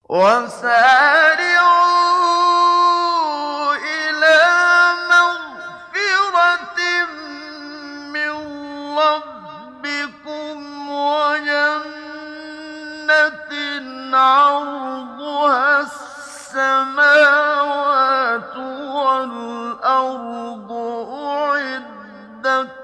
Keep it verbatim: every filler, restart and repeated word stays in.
وَسَارِعُوا إِلَىٰ مَغْفِرَةٍ مِّن رَّبِّكُمْ وَجَنَّةٍ عَرْضُهَا السَّمَاوَاتُ وَالْأَرْضُ أُعِدَّتْ